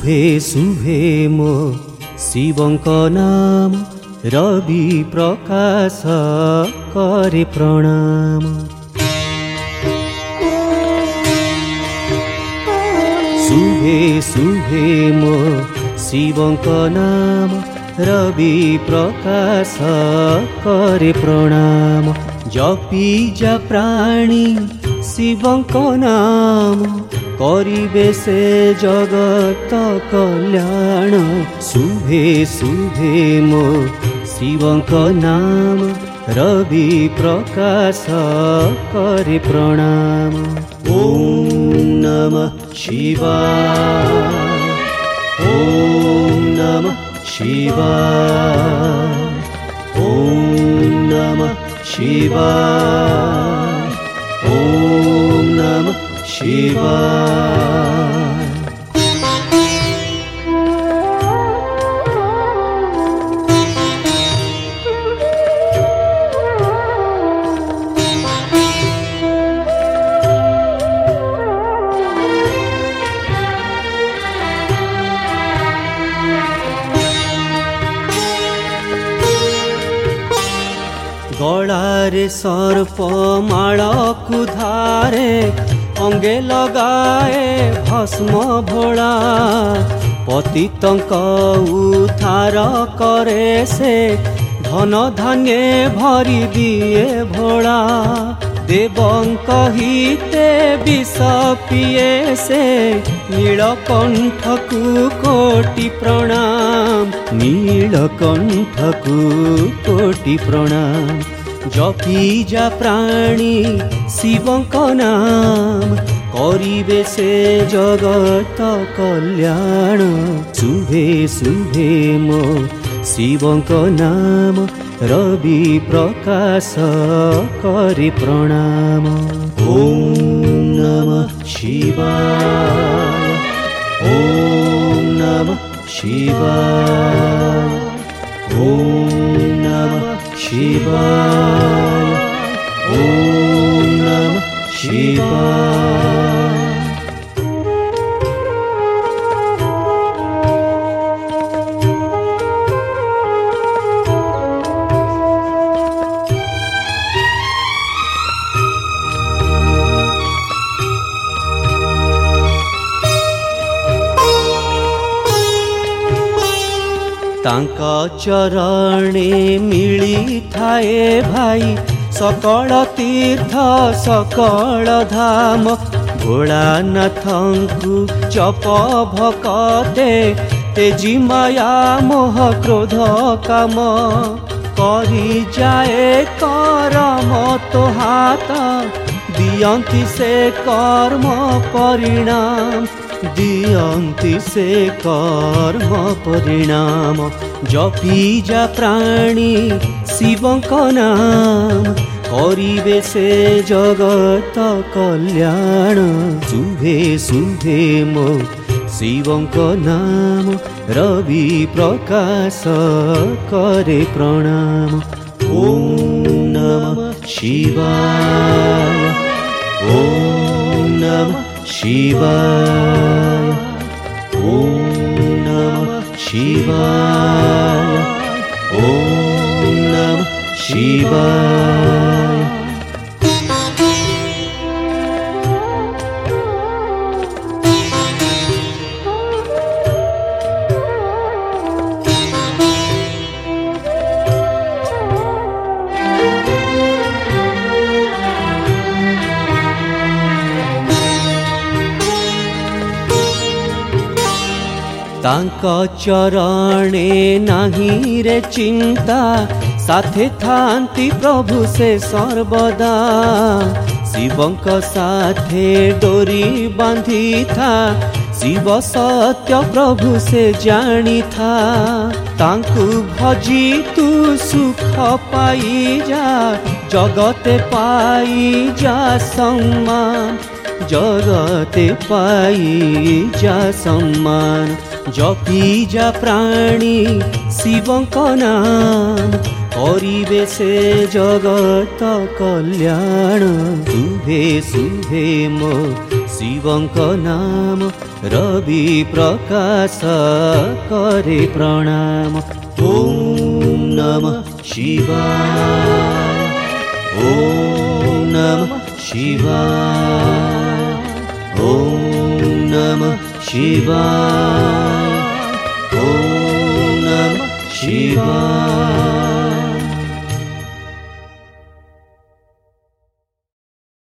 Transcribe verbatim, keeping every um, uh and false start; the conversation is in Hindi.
शुभे शुभे मो शिवंक नाम रवि प्रकाश करे प्रणाम। शुभे शुभे मो शिवंक नाम रवि प्रकाश करे प्रणाम। जपी जा प्राणी शिवंक नाम करिबे से जगत कल्याण। शुभे शुभे मो शिवंक नाम रवि प्रकाश करे प्रणाम। ओम नमः शिवाय, ओम नमः शिवाय, ओम नमः शिवाय, ओम नमः शिवाय। गलारे सर्प माल कुधारे अंगे लगाए भस्म भोला। पतितंक उद्धार करे से धन धान्य भरी दिए भोला। देवंक हिते विष पिए से नीलकंठ को कोटि प्रणाम। नीलकंठ को कोटि प्रणाम। जपी जा प्राणी शिवंक नाम करिबे से जगत कल्याण। शुभे शुभे मो शिवंक नाम रवि प्रकाश करे प्रणाम। ओम नमः शिवाय, ओम नमः शिवाय, ओम नमः शिवाय, ओम नमः शिवाय। तांका चरणे मिली थाए भाई सकल तीर्थ सकल धाम। भोलानाथंकु जप भकते तेजी माया मोह क्रोध काम। करी जाए करम तो हाथ दियंती से कर्म परिणाम। दियंती से कर्म परिणाम। जपी जा प्राणी शिवंक नाम करिबे से जगत कल्याण। शुभे शुभे मो शिवंक नाम रवि प्रकाश करे प्रणाम। ओम नमः शिवाय, ओम नमः शिवाय, ओम नमः शिवाय, ओम नमः शिवाय। तांका चरणे नाही रे चिंता साथे थांती प्रभु से सर्वदा। शिवंक साथे डोरी बांधी था शिव सत्य प्रभु से जानी था। तांकु भजी तू सुख पाई जा जगते पाई जा सम्मान। जगते पाई जा सम्मान। जपी जा प्राणी शिवंक नाम करिबे से जगत कल्याण शुभे शुभे मो शिवंक नाम रवि प्रकाश करे प्रणाम। ओम नमः शिवाय ओम नमः शिवाय ओम नमः शिवाय ओम नमः शिवाय।